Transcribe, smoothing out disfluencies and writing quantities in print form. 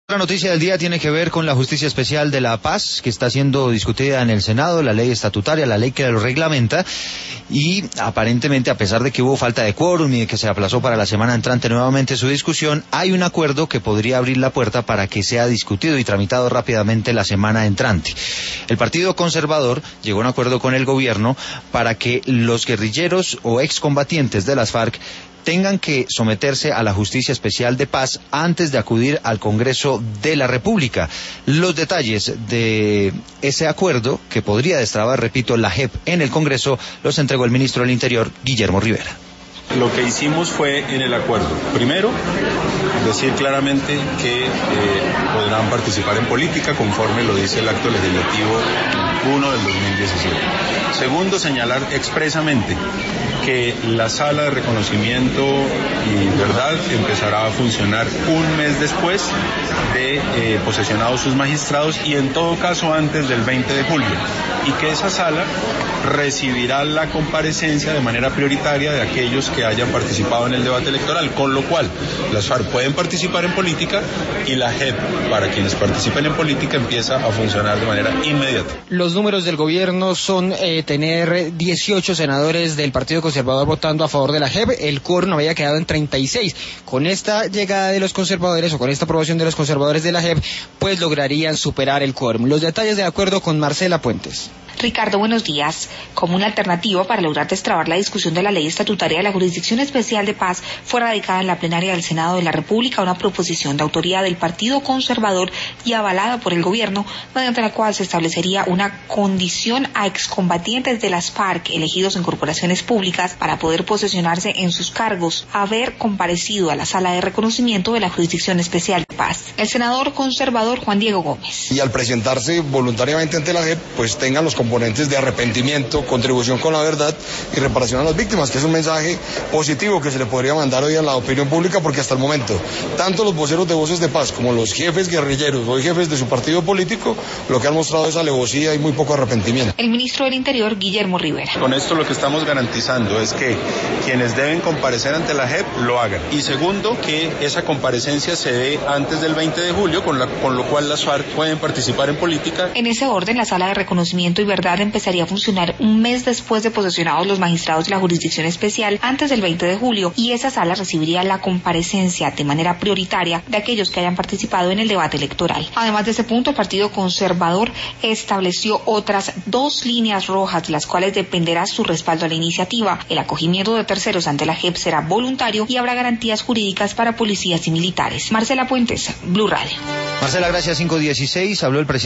La noticia del día tiene que ver con la Justicia Especial de la Paz, que está siendo discutida en el Senado, la ley estatutaria, la ley que lo reglamenta, y aparentemente, a pesar de que hubo falta de quórum y de que se aplazó para la semana entrante nuevamente su discusión, hay un acuerdo que podría abrir la puerta para que sea discutido y tramitado rápidamente la semana entrante. El Partido Conservador llegó a un acuerdo con el gobierno para que los guerrilleros o excombatientes de las FARC tengan que someterse a la Justicia Especial de Paz antes de acudir al Congreso de la República. Los detalles de ese acuerdo, que podría destrabar, repito, la JEP en el Congreso, los entregó el ministro del Interior, Guillermo Rivera. Lo que hicimos fue en el acuerdo, primero, decir claramente que podrán participar en política conforme lo dice el acto legislativo 1 del 2017. Segundo, señalar expresamente que la sala de reconocimiento y verdad empezará a funcionar un mes después de posesionados sus magistrados y en todo caso antes del 20 de julio, y que esa sala recibirá la comparecencia de manera prioritaria de aquellos que hayan participado en el debate electoral, con lo cual las FARC pueden participar en política y la JEP, para quienes participen en política, empieza a funcionar de manera inmediata. Los números del gobierno son tener 18 senadores del Partido Conservador votando a favor de la JEP. El quórum había quedado en 36. Con esta llegada de los conservadores o con esta aprobación de los conservadores de la JEP, pues lograrían superar el quórum. Los detalles de acuerdo con Marcela Puentes. Ricardo, buenos días. Como una alternativa para lograr destrabar la discusión de la ley estatutaria de la Jurisdicción Especial de Paz, fue radicada en la plenaria del Senado de la República una proposición de autoría del Partido Conservador y avalada por el gobierno, mediante la cual se establecería una condición a excombatientes de las FARC elegidos en corporaciones públicas para poder posesionarse en sus cargos, haber comparecido a la sala de reconocimiento de la Jurisdicción Especial de Paz. El senador conservador Juan Diego Gómez. Y al presentarse voluntariamente ante la JEP, pues tengan los componentes de arrepentimiento, contribución con la verdad y reparación a las víctimas, que es un mensaje positivo que se le podría mandar hoy a la opinión pública, porque hasta el momento, tanto los voceros de Voces de Paz como los jefes guerrilleros o jefes de su partido político, lo que han mostrado es alevosía y muy poco arrepentimiento. El ministro del Interior, Guillermo Rivera. Con esto lo que estamos garantizando es que quienes deben comparecer ante la JEP lo hagan. Y segundo, que esa comparecencia se dé antes del 20 de julio, con lo cual las FARC pueden participar en política. En ese orden, la sala de reconocimiento y verdad empezaría a funcionar un mes después de posesionados los magistrados de la Jurisdicción Especial, antes del 20 de julio, y esa sala recibiría la comparecencia de manera prioritaria de aquellos que hayan participado en el debate electoral. Además de ese punto, el Partido Conservador estableció otras 2 líneas rojas, de las cuales dependerá su respaldo a la iniciativa. El acogimiento de terceros ante la JEP será voluntario y habrá garantías jurídicas para policías y militares. Marcela Puentes, Blue Radio. Marcela, gracias. 5:16, habló el presidente.